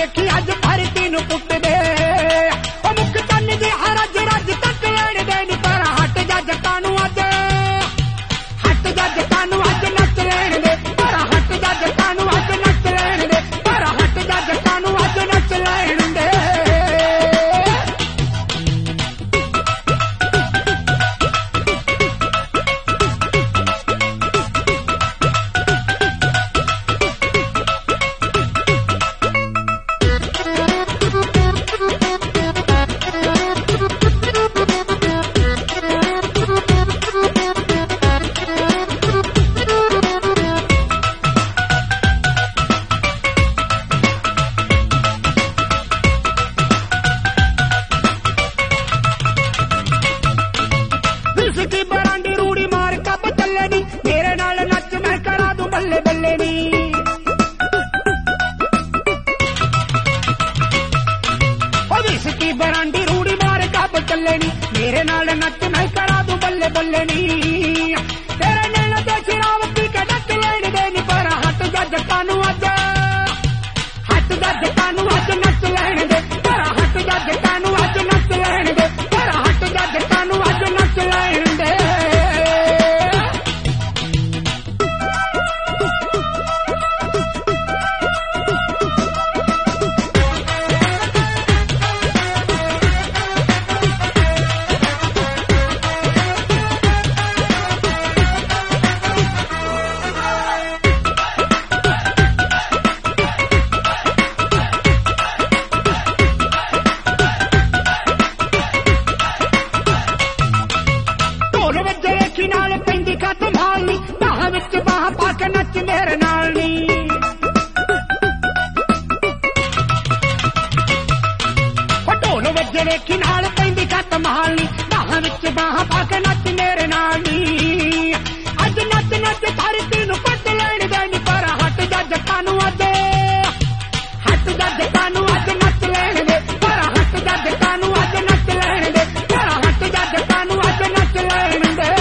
देखी अज धरती नूं पुटदे ओ मुख चन्न दी रज रज तक लैण दे नी पर हट जा जट्टां नूं अज नच लैण दे पर हट जा जट्टां नूं अज नच लैण दे पर हट जा जट्टां नूं अज नच लैण दे। की बरांडी रूड़ी मार कब चले नी मेरे नाल नच मैं करा दूं बल्ले बल्ले नी की बरांडी रूड़ी मार कब चले नी मेरे नाल नच मैं करा दूं बल्ले बल्ले नी तेरे नैन ते शरावती के डक लैण दे नी पर हट जा जट्टां नूं अज नच लैण दे पर हट जा जट्टां नूं अज नच लैण दे पर हट जा जट्टां नूं अज नच लैण दे। नाल पैंदी का संभालनी बाह विच बाह पा के नच मेरे नाल नी ढोल वजे वेखी नाल पैंदी का संभालनी बाह विच बाह पा के नच मेरे नाल नी अज नच नच धरती नूं पट लैण दे नी पर हट जा जट्टां नूं अज नच लैण दे पर हट जा जट्टां नूं अज नच लैण दे पर हट जा जट्टां नूं अज नच लैण दे।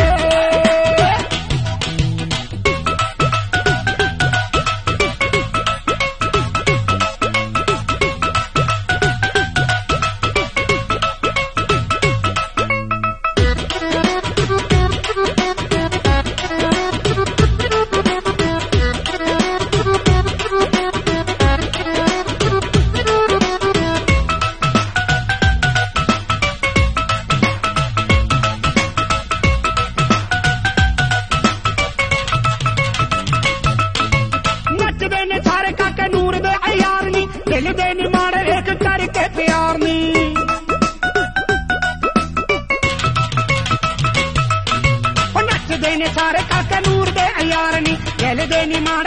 सारे काके नूर दे अयार नी दिल दे नी माड़े एक करके प्यार नी नचदे ने सारे काके नूर दे अयार नी दिल दे नी माड़े